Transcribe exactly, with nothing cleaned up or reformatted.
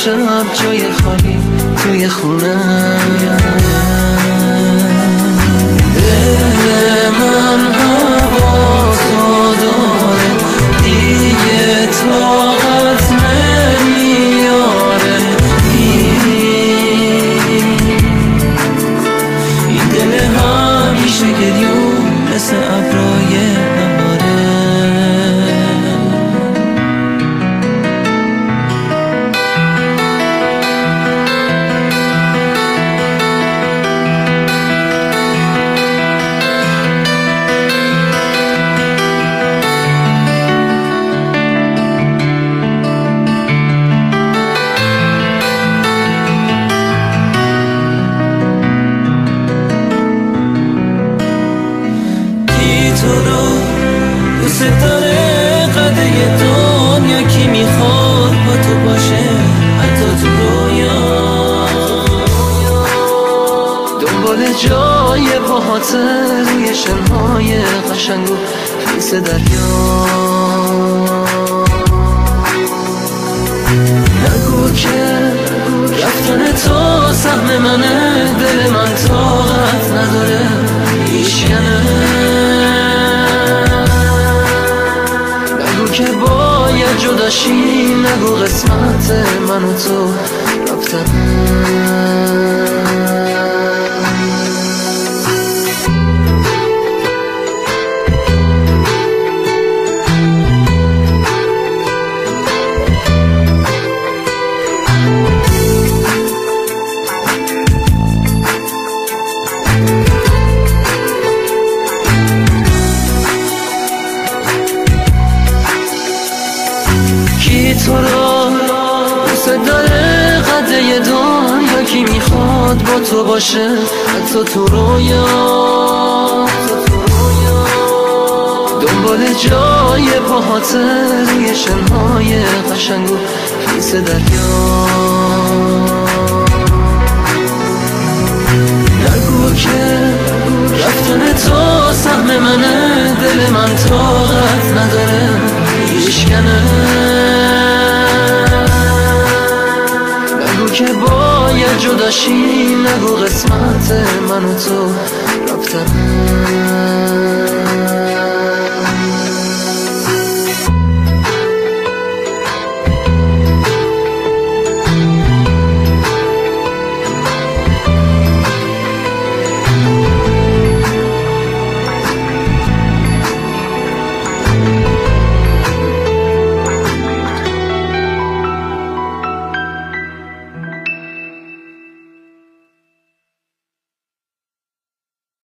امشب جای خالی توی خونه. دل من هوا تو داره دیگه، طاقت نمیاره. این دل همیشه گریون مثل ابرای بهاره. تو رو دوست داره قده دنیا، کی میخواد با تو باشه حتی تو رویا. دنبال جای پاهات روی شنهای قشنگ و خیس دریا. نگو که رفتن تو سهم منه، دل من طاقت نداره ایشکنه. که باید جداشی، نگو قسمت من و تو رفتنه. تو رو دوست داره قده دنیا، کی میخواد با تو باشه حتی تو رویا. دنبال جای پاهات روی شنهای قشنگ و خیس دریا. نگو که رفتن تو سهم منه، دل من طاقت نداره ایشکنه. که باید جداشی، نگو قسمت من و تو رفتنه.